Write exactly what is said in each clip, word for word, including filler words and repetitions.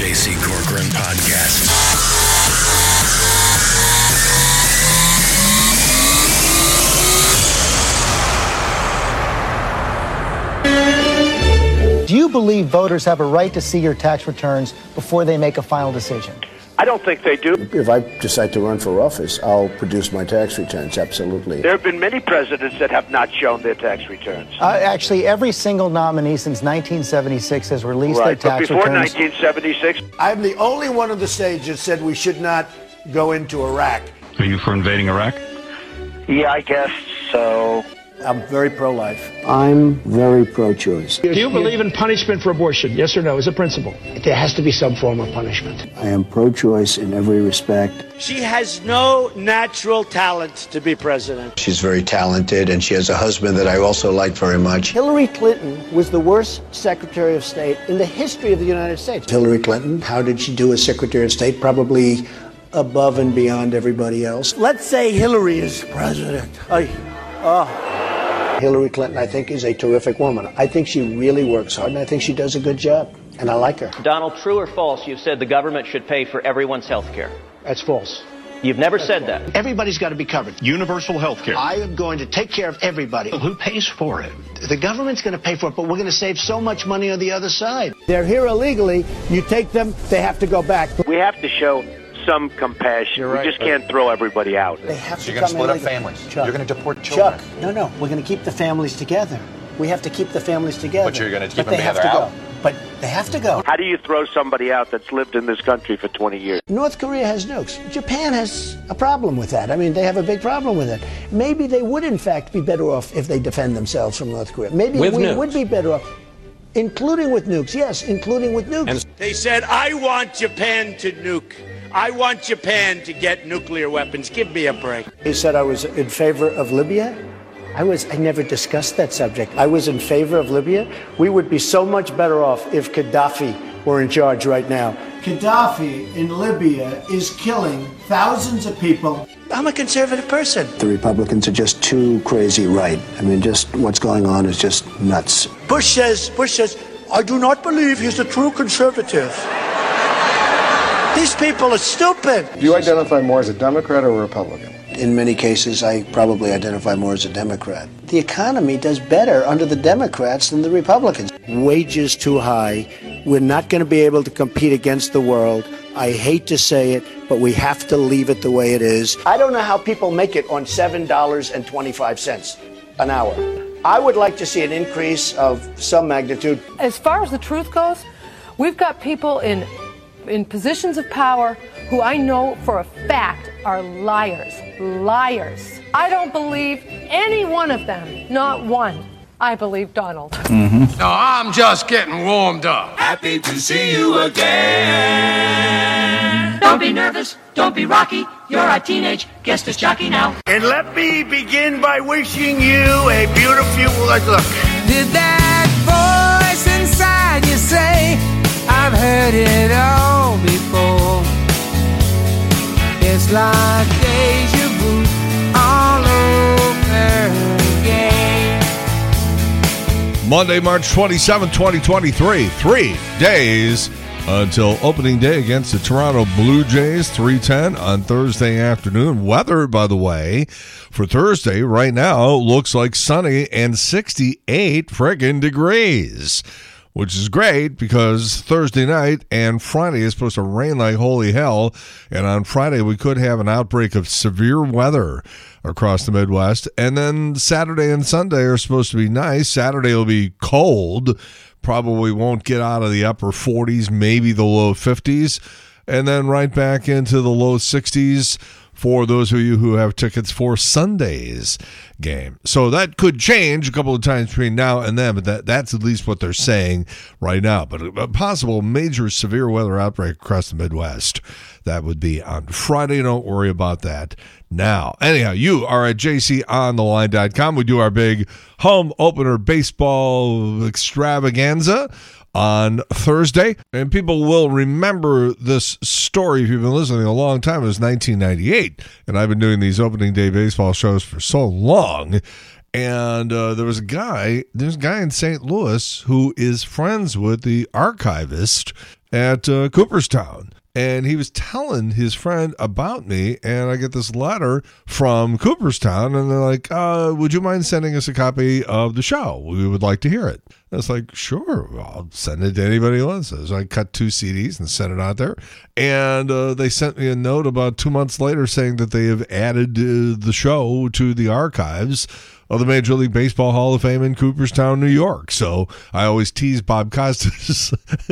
J C Corcoran Podcast. Do you believe voters have a right to see your tax returns before they make a final decision? I don't think they do. If I decide to run for office, I'll produce my tax returns, absolutely. There have been many presidents that have not shown their tax returns. Uh, actually, every single nominee since nineteen seventy-six has released right, their tax but before returns. nineteen seventy-six... I'm the only one on the stage that said we should not go into Iraq. Are you for invading Iraq? Yeah, I guess so. I'm very pro-life. I'm very pro-choice. Do you believe in punishment for abortion? Yes or no, as a principle? There has to be some form of punishment. I am pro-choice in every respect. She has no natural talent to be president. She's very talented, and she has a husband that I also like very much. Hillary Clinton was the worst Secretary of State in the history of the United States. Hillary Clinton, how did she do as Secretary of State? Probably above and beyond everybody else. Let's say Hillary is president. I, oh. Hillary Clinton, I think, is a terrific woman. I think she really works hard, and I think she does a good job, and I like her. Donald, true or false, you've said the government should pay for everyone's health care. That's false. You've never said that. Everybody's got to be covered. Universal health care. I am going to take care of everybody. Who pays for it? The government's going to pay for it, but we're going to save so much money on the other side. They're here illegally. You take them, they have to go back. We have to show some compassion. You're right, we just can't throw everybody out. They have So to you're going to come split up illegally. families. Chuck. You're going to deport children. Chuck, no, no. We're going to keep the families together. We have to keep the families together. But you're going to keep but them they have to together out. go. But they have to go. How do you throw somebody out that's lived in this country for twenty years? North Korea has nukes. Japan has a problem with that. I mean, they have a big problem with it. Maybe they would, in fact, be better off if they defend themselves from North Korea. Maybe with we nukes. would be better off, including with nukes. Yes, including with nukes. And They said, I want Japan to nuke. I want Japan to get nuclear weapons. Give me a break. He said I was in favor of Libya. I was. I never discussed that subject. I was in favor of Libya. We would be so much better off if Gaddafi were in charge right now. Gaddafi in Libya is killing thousands of people. I'm a conservative person. The Republicans are just too crazy right. I mean, just what's going on is just nuts. Bush says, Bush says, I do not believe he's a true conservative. These people are stupid. Do you identify more as a Democrat or a Republican? In many cases, I probably identify more as a Democrat. The economy does better under the Democrats than the Republicans. Wages too high. We're not going to be able to compete against the world. I hate to say it, but we have to leave it the way it is. I don't know how people make it on seven dollars and twenty-five cents an hour. I would like to see an increase of some magnitude. As far as the truth goes, we've got people in in positions of power who I know for a fact are liars. Liars. I don't believe any one of them. Not one. I believe Donald. Mm-hmm. No, I'm just getting warmed up. Happy to see you again. Don't be nervous. Don't be rocky. You're a teenage guest is jockey now. And let me begin by wishing you a beautiful look. Did that voice inside you say, I've heard it all before? It's like deja vu all over again. Monday, March twenty-seventh, twenty twenty-three. Three days until opening day against the Toronto Blue Jays, three ten on Thursday afternoon. Weather, by the way, for Thursday right now looks like sunny and sixty-eight friggin' degrees, which is great because Thursday night and Friday is supposed to rain like holy hell. And on Friday, we could have an outbreak of severe weather across the Midwest. And then Saturday and Sunday are supposed to be nice. Saturday will be cold. Probably won't get out of the upper forties, maybe the low fifties. And then right back into the low sixties for those of you who have tickets for Sunday's game. So that could change a couple of times between now and then, but that, that's at least what they're saying right now. But a possible major severe weather outbreak across the Midwest, that would be on Friday. Don't worry about that now. Anyhow, you are at j c on the line dot com. We do our big home opener baseball extravaganza on Thursday, and people will remember this story if you've been listening a long time. It was nineteen ninety-eight, and I've been doing these opening day baseball shows for so long, And uh, there was a guy, there's a guy in Saint Louis who is friends with the archivist at uh, Cooperstown. And he was telling his friend about me, and I get this letter from Cooperstown, and they're like, uh, would you mind sending us a copy of the show? We would like to hear it. And it's like, sure, I'll send it to anybody who wants it. So I cut two C Ds and sent it out there. And uh, they sent me a note about two months later saying that they have added uh, the show to the archives of the Major League Baseball Hall of Fame in Cooperstown, New York. So I always tease Bob Costas.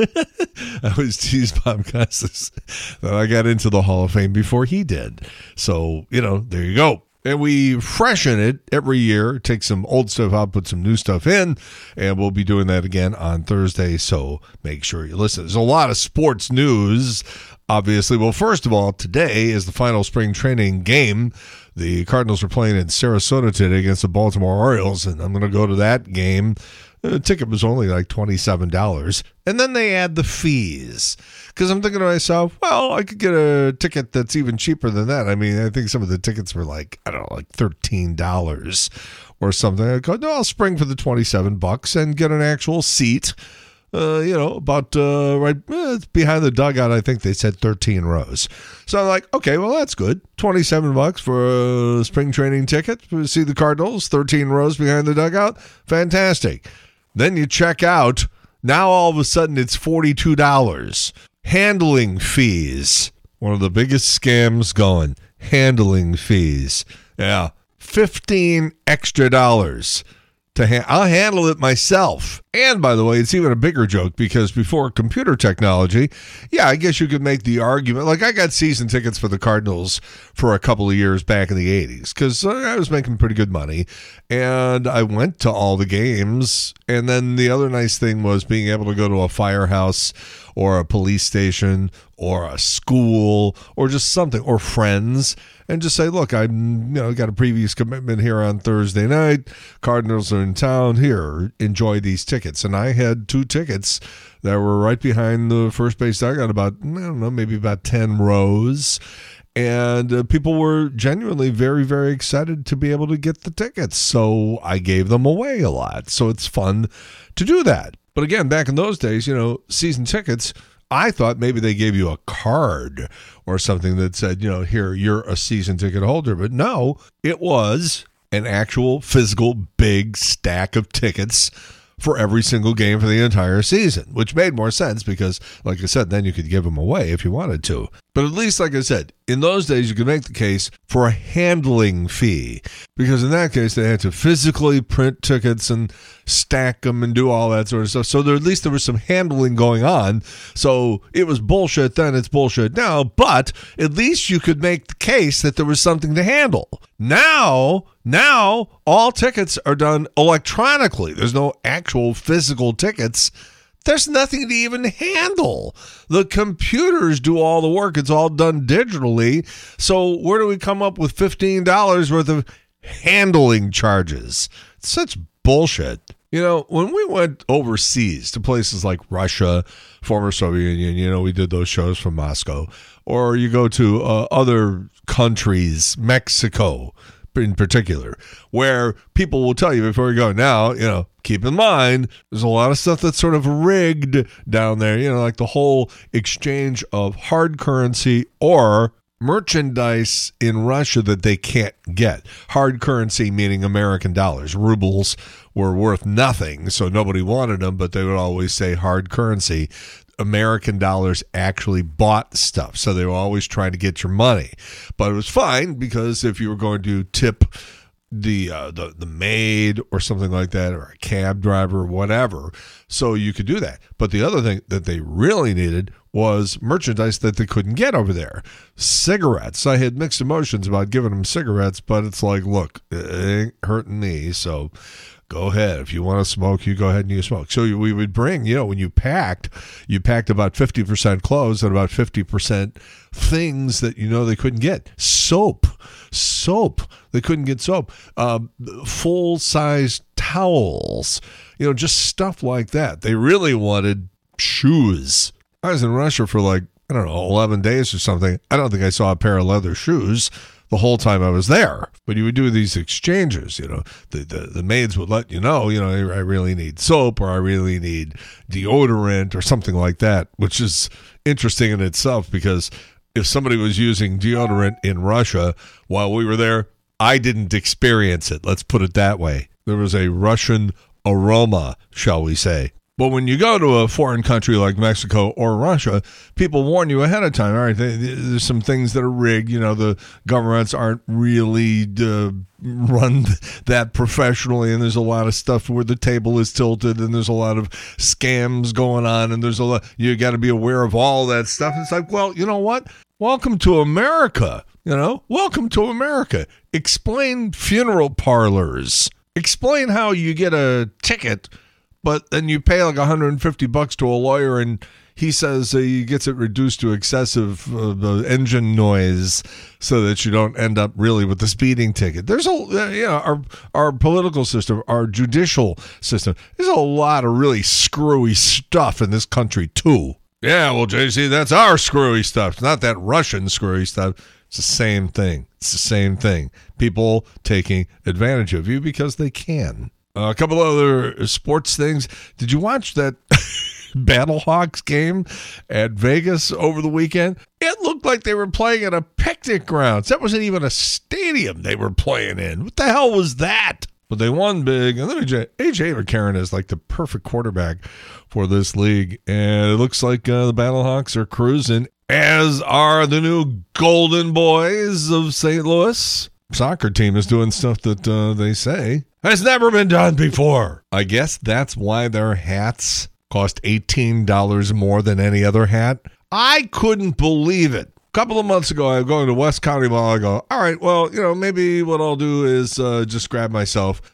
I always tease Bob Costas that I got into the Hall of Fame before he did. So, you know, there you go. And we freshen it every year, take some old stuff out, put some new stuff in, and we'll be doing that again on Thursday, so make sure you listen. There's a lot of sports news, obviously. Well, first of all, today is the final spring training game. The Cardinals are playing in Sarasota today against the Baltimore Orioles, and I'm going to go to that game. The ticket was only like twenty-seven dollars. And then they add the fees. Because I'm thinking to myself, well, I could get a ticket that's even cheaper than that. I mean, I think some of the tickets were like, I don't know, like thirteen dollars or something. I go, no, I'll spring for the twenty-seven bucks and get an actual seat. Uh, you know, about uh, right eh, behind the dugout, I think they said thirteen rows. So I'm like, okay, well, that's good. twenty-seven bucks for a spring training ticket to see the Cardinals, thirteen rows behind the dugout. Fantastic. Then you check out. Now all of a sudden it's forty-two dollars. Handling fees. One of the biggest scams going. Handling fees. Yeah. fifteen extra dollars. To ha- I'll handle it myself. And by the way, it's even a bigger joke because before computer technology, yeah, I guess you could make the argument. Like I got season tickets for the Cardinals for a couple of years back in the eighties because I was making pretty good money. And I went to all the games. And then the other nice thing was being able to go to a firehouse or a police station or a school or just something or friends and just say, look, I you know got a previous commitment here on Thursday night. Cardinals are in town. Here, enjoy these tickets. And I had two tickets that were right behind the first base dugout, about, I don't know, maybe about ten rows. And uh, people were genuinely very, very excited to be able to get the tickets. So I gave them away a lot. So it's fun to do that. But again, back in those days, you know, season tickets, I thought maybe they gave you a card or something that said, you know, here, you're a season ticket holder. But no, it was an actual physical big stack of tickets for every single game for the entire season, which made more sense because, like I said, then you could give them away if you wanted to. But at least, like I said, in those days, you could make the case for a handling fee because in that case, they had to physically print tickets and stack them and do all that sort of stuff. So there, at least there was some handling going on. So it was bullshit then, it's bullshit now, but at least you could make the case that there was something to handle. Now, now all tickets are done electronically. There's no actual physical tickets. There's nothing to even handle. The computers do all the work. It's all done digitally. So where do we come up with fifteen dollars worth of handling charges? It's such bullshit. You know, when we went overseas to places like Russia, former Soviet Union, you know, we did those shows from Moscow. Or you go to uh, other countries, Mexico in particular, where people will tell you before you go, now, you know, keep in mind, there's a lot of stuff that's sort of rigged down there, you know, like the whole exchange of hard currency or merchandise in Russia that they can't get. Hard currency meaning American dollars. Rubles were worth nothing, so nobody wanted them, but they would always say hard currency. American dollars actually bought stuff, so they were always trying to get your money. But it was fine because if you were going to tip the uh, the the maid or something like that, or a cab driver or whatever, so you could do that. But the other thing that they really needed was merchandise that they couldn't get over there. Cigarettes. I had mixed emotions about giving them cigarettes, but it's like, look, it ain't hurting me, so go ahead. If you want to smoke, you go ahead and you smoke. So we would bring, you know, when you packed, you packed about fifty percent clothes and about fifty percent things that, you know, they couldn't get. Soap. Soap. They couldn't get soap. Um, full-size towels. You know, just stuff like that. They really wanted shoes. I was in Russia for like, I don't know, eleven days or something. I don't think I saw a pair of leather shoes the whole time I was there. But you would do these exchanges, you know, the, the, the maids would let you know, you know, I really need soap or I really need deodorant or something like that, which is interesting in itself because if somebody was using deodorant in Russia while we were there, I didn't experience it. Let's put it that way. There was a Russian aroma, shall we say. But when you go to a foreign country like Mexico or Russia, people warn you ahead of time. All right, there's some things that are rigged. You know, the governments aren't really uh, run that professionally, and there's a lot of stuff where the table is tilted, and there's a lot of scams going on, and there's a lot. You got to be aware of all that stuff. It's like, well, you know what? Welcome to America. You know, welcome to America. Explain funeral parlors. Explain how you get a ticket, but then you pay like one hundred fifty bucks to a lawyer, and he says uh, he gets it reduced to excessive uh, the engine noise so that you don't end up really with the speeding ticket. There's a, uh, you know, our our political system, our judicial system, there's a lot of really screwy stuff in this country too. Yeah, well, J C, that's our screwy stuff. It's not that Russian screwy stuff. It's the same thing. It's the same thing. People taking advantage of you because they can. Uh, a couple other sports things. Did you watch that Battlehawks game at Vegas over the weekend? It looked like they were playing at a picnic grounds. That wasn't even a stadium they were playing in. What the hell was that? But they won big. And then A J McCarron is like the perfect quarterback for this league. And it looks like uh, the Battlehawks are cruising, as are the new Golden Boys of Saint Louis. Soccer team is doing stuff that uh, they say has never been done before. I guess that's why their hats cost eighteen dollars more than any other hat. I couldn't believe it. A couple of months ago, I was going to West County Mall. I go, all right, well, you know, maybe what I'll do is uh, just grab myself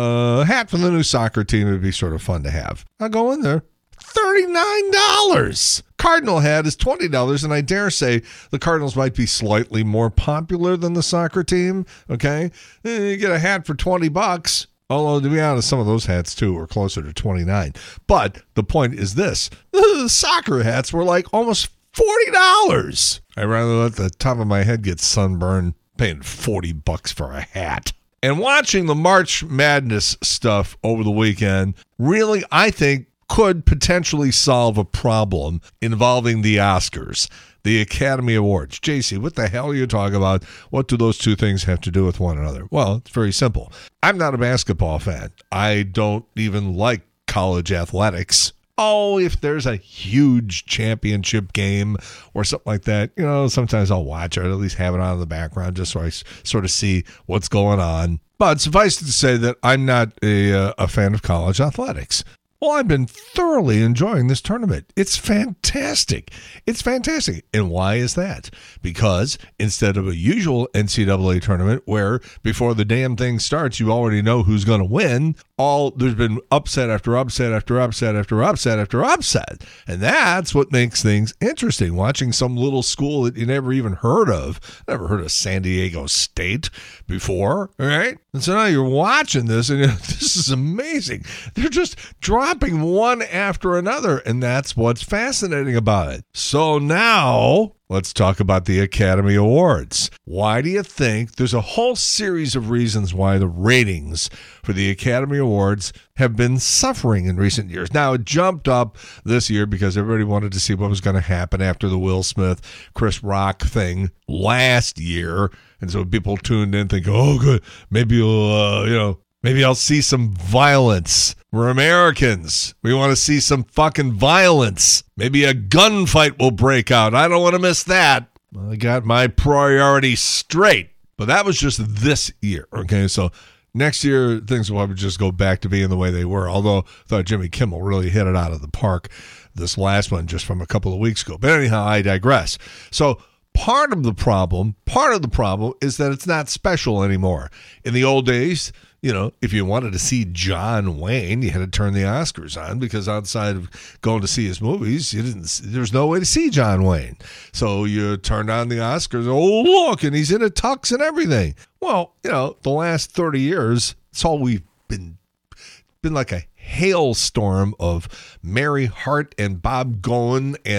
a hat from the new soccer team. It would be sort of fun to have. I go in there. thirty-nine dollars. Cardinal hat is twenty dollars, and I dare say the Cardinals might be slightly more popular than the soccer team, okay? You get a hat for twenty bucks, although to be honest, some of those hats, too, were closer to twenty-nine. But the point is this. The soccer hats were like almost forty dollars. I'd rather let the top of my head get sunburned paying forty bucks for a hat. And watching the March Madness stuff over the weekend, really, I think, could potentially solve a problem involving the Oscars, the Academy Awards. J C, what the hell are you talking about? What do those two things have to do with one another? Well, it's very simple. I'm not a basketball fan. I don't even like college athletics. Oh, if there's a huge championship game or something like that, you know, sometimes I'll watch it, or at least have it on in the background just so I sort of see what's going on. But suffice it to say that I'm not a, uh, a fan of college athletics. Well, I've been thoroughly enjoying this tournament. It's fantastic. It's fantastic. And why is that? Because instead of a usual N C double A tournament where before the damn thing starts, you already know who's going to win, all there's been upset after upset after upset after upset after upset. And that's what makes things interesting. Watching some little school that you never even heard of. Never heard of San Diego State before, all right? And so now you're watching this, and this is amazing. They're just dropping one after another, and that's what's fascinating about it. So now let's talk about the Academy Awards. Why do you think there's a whole series of reasons why the ratings for the Academy Awards have been suffering in recent years? Now, it jumped up this year because everybody wanted to see what was going to happen after the Will Smith, Chris Rock thing last year. And so people tuned in thinking, oh, good, maybe you'll, uh, you know, maybe I'll see some violence. We're Americans. We want to see some fucking violence. Maybe a gunfight will break out. I don't want to miss that. I got my priorities straight. But that was just this year, okay? So next year, things will probably just go back to being the way they were, although I thought Jimmy Kimmel really hit it out of the park this last one just from a couple of weeks ago. But anyhow, I digress. So part of the problem, part of the problem is that it's not special anymore. In the old days, you know, if you wanted to see John Wayne, you had to turn the Oscars on because outside of going to see his movies, you didn't. There's no way to see John Wayne. So you turned on the Oscars. Oh, look, and he's in a tux and everything. Well, you know, the last thirty years, it's all we've been been like a hailstorm of Mary Hart and Bob Goen and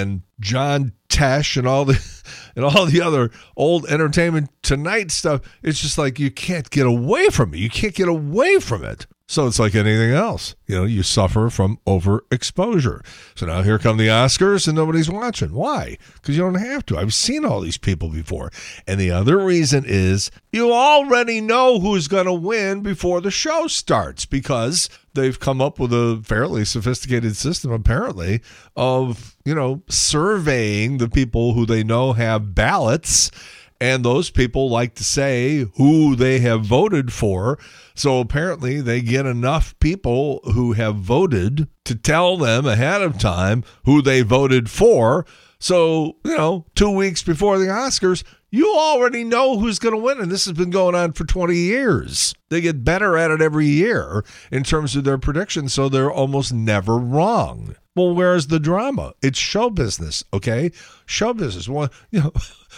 John Tesh and all the and all the other old Entertainment Tonight stuff. It's just like you can't get away from it. You can't get away from it. So it's like anything else. You know, you suffer from overexposure. So now here come the Oscars and nobody's watching. Why? Because you don't have to. I've seen all these people before. And the other reason is you already know who's going to win before the show starts because they've come up with a fairly sophisticated system, apparently, of, you know, surveying the people who they know have ballots. And those people like to say who they have voted for. So apparently they get enough people who have voted to tell them ahead of time who they voted for. So, you know, two weeks before the Oscars, you already know who's going to win. And this has been going on for twenty years. They get better at it every year in terms of their predictions, so they're almost never wrong. Well, where's the drama? It's show business, okay? Show business. One, you know,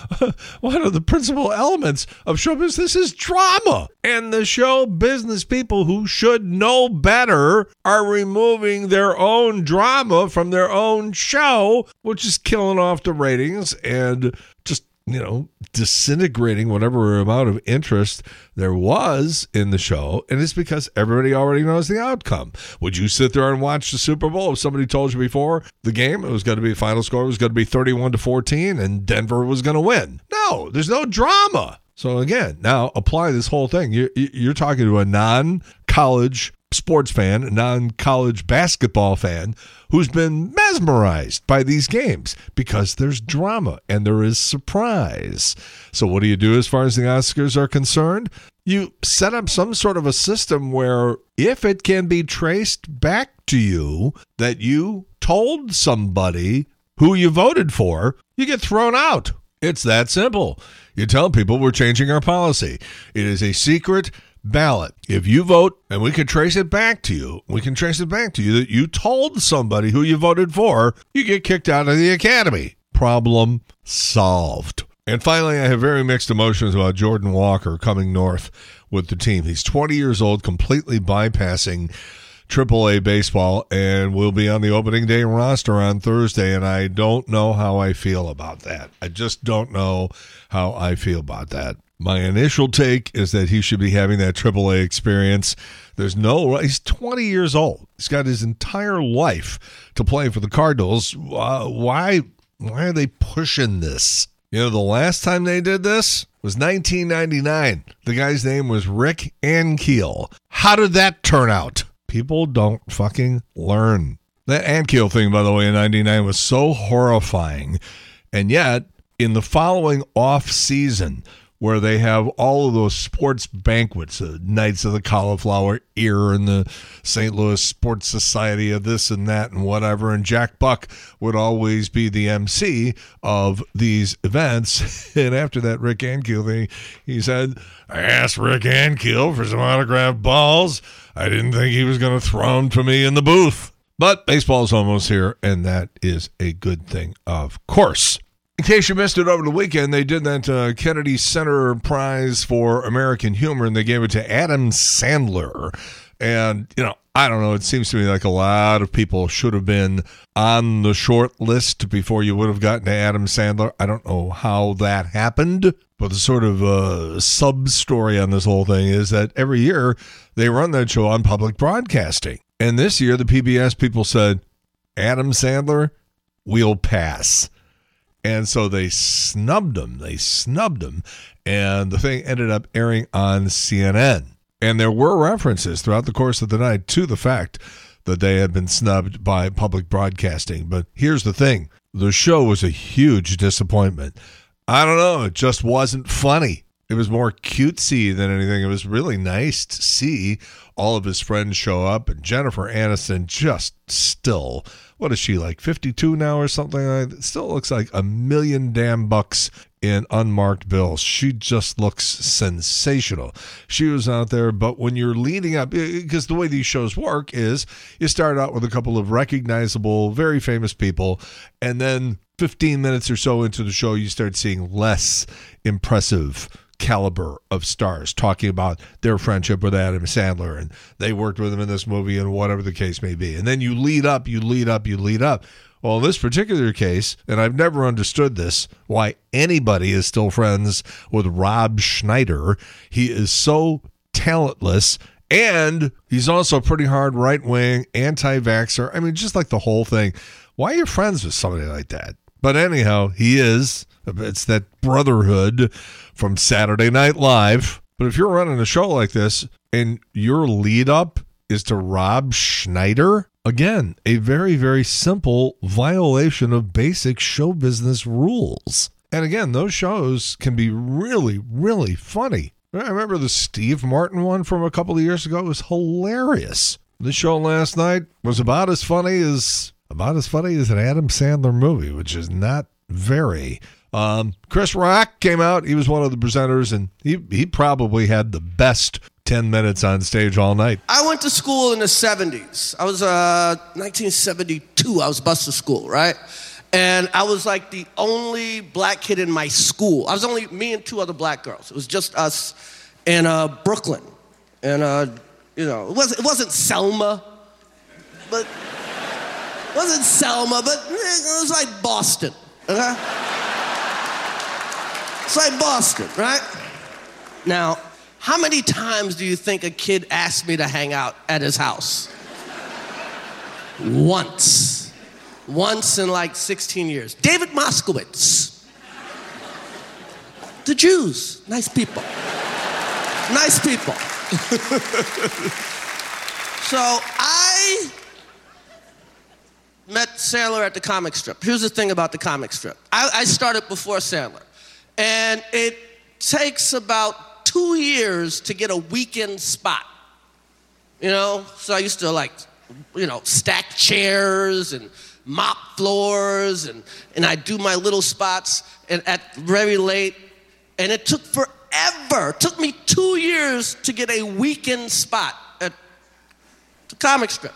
one of the principal elements of show business is drama. And the show business people who should know better are removing their own drama from their own show, which is killing off the ratings and just, you know, disintegrating whatever amount of interest there was in the show. And it's because everybody already knows the outcome. Would you sit there and watch the Super Bowl if somebody told you before the game it was going to be, final score was going to be thirty-one to fourteen and Denver was going to win? No, there's no drama. So again, now apply this whole thing. You're, you're talking to a non-college sports fan, a non-college basketball fan who's been mesmerized by these games because there's drama and there is surprise. So what do you do as far as the Oscars are concerned? You set up some sort of a system where if it can be traced back to you that you told somebody who you voted for, you get thrown out. It's that simple. You tell people we're changing our policy. It is a secret ballot. If you vote, and we can trace it back to you, we can trace it back to you that you told somebody who you voted for, you get kicked out of the academy. Problem solved. And finally, I have very mixed emotions about Jordan Walker coming north with the team. He's twenty years old, completely bypassing triple A baseball, and will be on the opening day roster on Thursday, and I don't know how I feel about that. I just don't know how I feel about that. My initial take is that he should be having that triple A experience. There's no, he's twenty years old. He's got his entire life to play for the Cardinals. Uh, why, why are they pushing this? You know, the last time they did this was nineteen ninety-nine. The guy's name was Rick Ankiel. How did that turn out? People don't fucking learn. That Ankiel thing, by the way, in ninety-nine was so horrifying. And yet, in the following off season, where they have all of those sports banquets, the Knights of the Cauliflower Ear and the Saint Louis Sports Society of this and that and whatever, and Jack Buck would always be the M C of these events. And after that Rick Ankiel thing, he said, I asked Rick Ankiel for some autographed balls. I didn't think he was going to throw them to me in the booth. But baseball's almost here, and that is a good thing, of course. In case you missed it over the weekend, they did that uh, Kennedy Center Prize for American Humor, and they gave it to Adam Sandler. And, you know, I don't know, it seems to me like a lot of people should have been on the short list before you would have gotten to Adam Sandler. I don't know how that happened, but the sort of uh, sub-story on this whole thing is that every year they run that show on public broadcasting. And this year, the P B S people said, Adam Sandler, we'll pass. And so they snubbed him. They snubbed him. And the thing ended up airing on C N N. And there were references throughout the course of the night to the fact that they had been snubbed by public broadcasting. But here's the thing. The show was a huge disappointment. I don't know. It just wasn't funny. It was more cutesy than anything. It was really nice to see all of his friends show up. And Jennifer Aniston just still, what is she, like fifty-two now or something like that? Still looks like a million damn bucks in unmarked bills. She just looks sensational. She was out there, but when you're leading up, because the way these shows work is you start out with a couple of recognizable, very famous people, and then fifteen minutes or so into the show, you start seeing less impressive caliber of stars talking about their friendship with Adam Sandler and they worked with him in this movie and whatever the case may be. And then you lead up, you lead up, you lead up. Well, in this particular case, and I've never understood this, why anybody is still friends with Rob Schneider. He is so talentless, and he's also pretty hard right-wing, anti-vaxxer. I mean, just like the whole thing. Why are you friends with somebody like that? But anyhow, he is. It's that brotherhood from Saturday Night Live. But if you're running a show like this and your lead up is to Rob Schneider, again, a very, very simple violation of basic show business rules. And again, those shows can be really, really funny. I remember the Steve Martin one from a couple of years ago. It was hilarious. The show last night was about as funny as about as funny as an Adam Sandler movie, which is not very. Um, Chris Rock came out. He was one of the presenters, and he, he probably had the best ten minutes on stage all night. I went to school in the seventies. I was uh, nineteen seventy-two. I was bused to school, right? And I was like the only black kid in my school. I was only me and two other black girls. It was just us in uh, Brooklyn. And, uh, you know, it wasn't, it wasn't Selma, but it wasn't Selma, but it was like Boston, okay? It's like Boston, right? Now, how many times do you think a kid asked me to hang out at his house? Once. Once in like sixteen years. David Moskowitz. The Jews. Nice people. Nice people. So I met Sandler at the comic strip. Here's the thing about the comic strip. I, I started before Sandler. And it takes about two years to get a weekend spot. You know? So I used to like, you know, stack chairs and mop floors, and, and I do my little spots and at very late, and it took forever. It took me two years to get a weekend spot at the comic strip.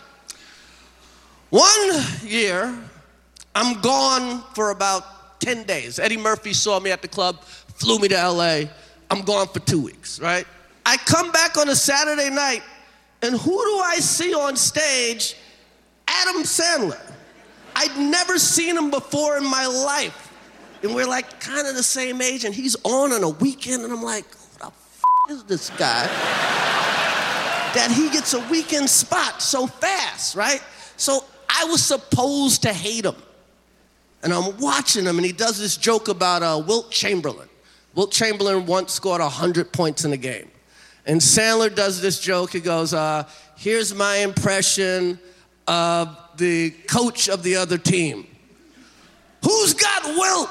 One year, I'm gone for about ten days. Eddie Murphy saw me at the club, flew me to L A. I'm gone for two weeks, right? I come back on a Saturday night, and who do I see on stage? Adam Sandler. I'd never seen him before in my life. And we're like kind of the same age, and he's on on a weekend, and I'm like, who the f*** is this guy? That he gets a weekend spot so fast, right? So I was supposed to hate him. And I'm watching him, and he does this joke about uh, Wilt Chamberlain. Wilt Chamberlain once scored one hundred points in a game. And Sandler does this joke. He goes, uh, here's my impression of the coach of the other team. Who's got Wilt?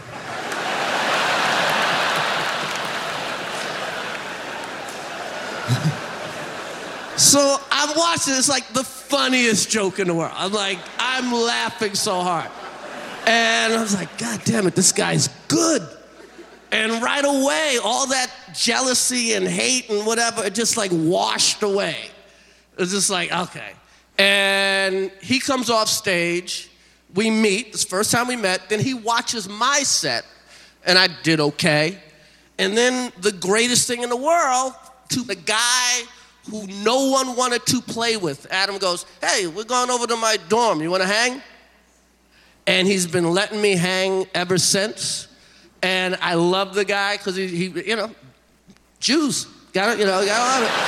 So I'm watching, it's like the funniest joke in the world. I'm like, I'm laughing so hard. And I was like, God damn it, this guy's good. And right away, all that jealousy and hate and whatever, it just like washed away. It was just like, okay. And he comes off stage, we meet, it's the first time we met, then he watches my set, and I did okay. And then the greatest thing in the world, to the guy who no one wanted to play with, Adam goes, hey, we're going over to my dorm, you wanna hang? And he's been letting me hang ever since. And I love the guy, because he, he, you know, Jews, gotta, you know, gotta love it.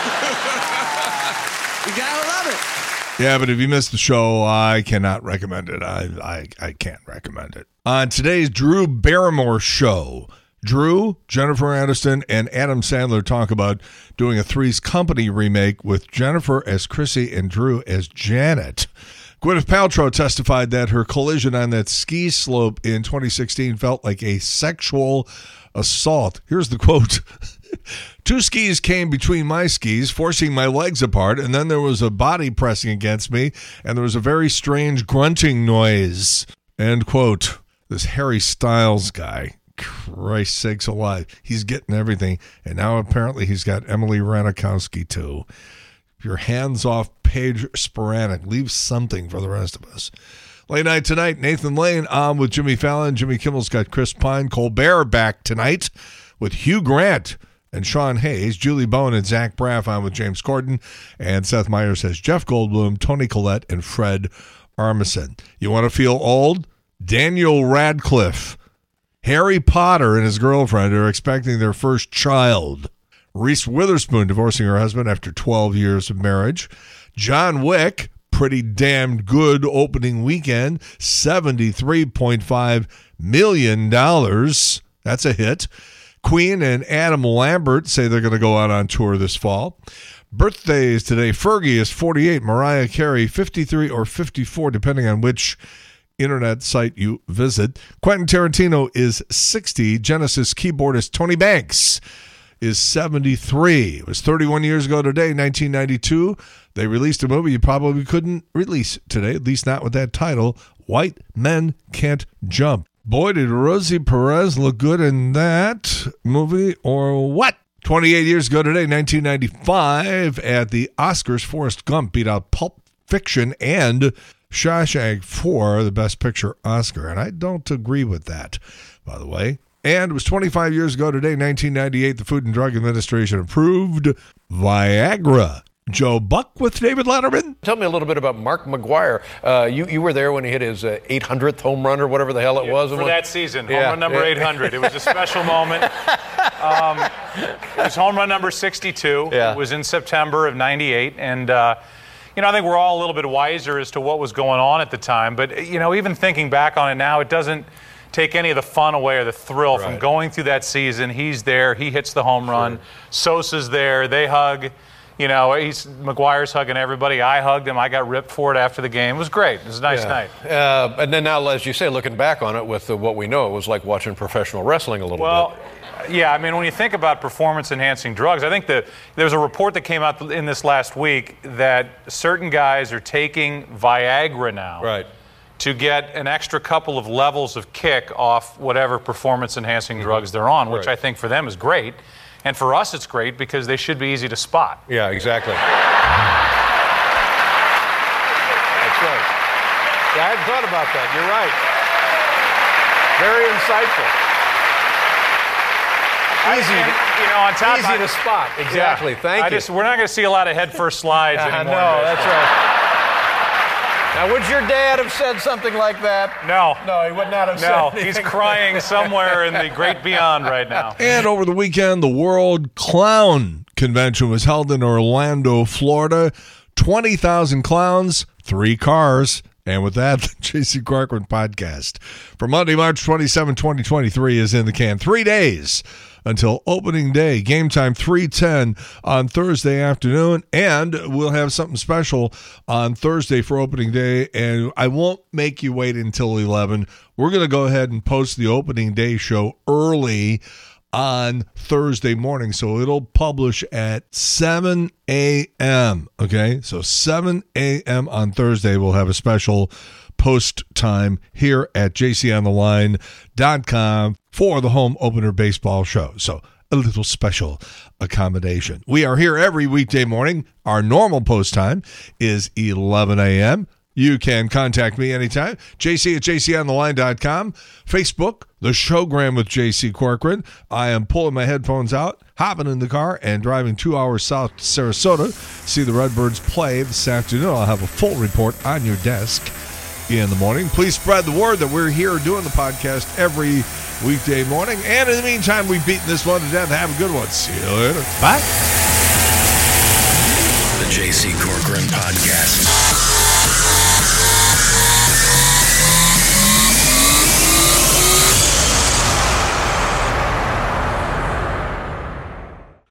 You gotta love it. Yeah, but if you missed the show, I cannot recommend it. I, I I can't recommend it. On today's Drew Barrymore show, Drew, Jennifer Aniston, and Adam Sandler talk about doing a Three's Company remake with Jennifer as Chrissy and Drew as Janet. Gwyneth Paltrow testified that her collision on that ski slope in twenty sixteen felt like a sexual assault. Here's the quote. Two skis came between my skis, forcing my legs apart, and then there was a body pressing against me, and there was a very strange grunting noise. End quote. This Harry Styles guy, Christ sakes alive, he's getting everything, and now apparently he's got Emily Ratajkowski too. If your hands off Paige Spiranek, leave something for the rest of us. Late night tonight, Nathan Lane on with Jimmy Fallon. Jimmy Kimmel's got Chris Pine. Colbert back tonight with Hugh Grant and Sean Hayes. Julie Bowen and Zach Braff on with James Corden. And Seth Meyers has Jeff Goldblum, Toni Collette, and Fred Armisen. You want to feel old? Daniel Radcliffe. Harry Potter and his girlfriend are expecting their first child. Reese Witherspoon divorcing her husband after twelve years of marriage. John Wick, pretty damn good opening weekend, seventy-three point five million dollars. That's a hit. Queen and Adam Lambert say they're going to go out on tour this fall. Birthdays today. Fergie is forty-eight. Mariah Carey, fifty-three or fifty-four, depending on which internet site you visit. Quentin Tarantino is sixty. Genesis keyboardist Tony Banks is seventy-three. It was thirty-one years ago today, nineteen ninety-two. They released a movie you probably couldn't release today, at least not with that title, White Men Can't Jump. Boy, did Rosie Perez look good in that movie, or what? twenty-eight years ago today, nineteen ninety-five, at the Oscars, Forrest Gump beat out Pulp Fiction and Shawshank for the Best Picture Oscar, and I don't agree with that, by the way. And it was twenty-five years ago today, nineteen ninety-eight, the Food and Drug Administration approved Viagra. Joe Buck with David Letterman. Tell me a little bit about Mark McGwire. Uh, you, you were there when he hit his uh, eight hundredth home run or whatever the hell it yeah, was. For was, that season, home yeah, run number yeah. eight hundred. It was a special moment. Um, it was home run number sixty-two. Yeah. It was in September of ninety-eight. And, uh, you know, I think we're all a little bit wiser as to what was going on at the time. But, you know, even thinking back on it now, it doesn't take any of the fun away or the thrill right. from going through that season. He's there. He hits the home run. Sure. Sosa's there. They hug. You know, he's McGuire's hugging everybody. I hugged him. I got ripped for it after the game. It was great. It was a nice yeah. night. Uh, and then now, as you say, looking back on it with uh, what we know, it was like watching professional wrestling a little well, bit. Well, yeah, I mean, when you think about performance-enhancing drugs, I think that there was a report that came out in this last week that certain guys are taking Viagra now. Right. To get an extra couple of levels of kick off whatever performance-enhancing mm-hmm. drugs they're on, which right. I think for them is great. And for us, it's great because they should be easy to spot. Yeah, exactly. That's right. Yeah, I hadn't thought about that. You're right. Very insightful. Easy, and, you know, on top easy I, to spot. Exactly. Yeah, Thank I you. Just, we're not going to see a lot of head-first slides uh, anymore. No, that's right. Now, would your dad have said something like that? No. No, he would not have no, said anything. He's crying somewhere in the great beyond right now. And over the weekend, the World Clown Convention was held in Orlando, Florida. twenty thousand clowns, three cars. And with that, the J C Corcoran podcast for Monday, March twenty-seventh, twenty twenty-three is in the can. Three days until opening day. Game time three ten on Thursday afternoon. And we'll have something special on Thursday for opening day. And I won't make you wait until eleven. We're going to go ahead and post the opening day show early on Thursday morning. So it'll publish at seven a.m. Okay? So seven a.m. on Thursday, we'll have a special post time here at j c on the line dot com for the home opener baseball show. So a little special accommodation. We are here every weekday morning. Our normal post time is eleven a.m. You can contact me anytime. J C at j c on the line dot com. Facebook, The Showgram with J C Corcoran. I am pulling my headphones out, hopping in the car, and driving two hours south to Sarasota. See the Redbirds play this afternoon. I'll have a full report on your desk in the morning. Please spread the word that we're here doing the podcast every weekday morning. And in the meantime, we've beaten this one to death. Have a good one. See you later. Bye. The J C Corcoran Podcast.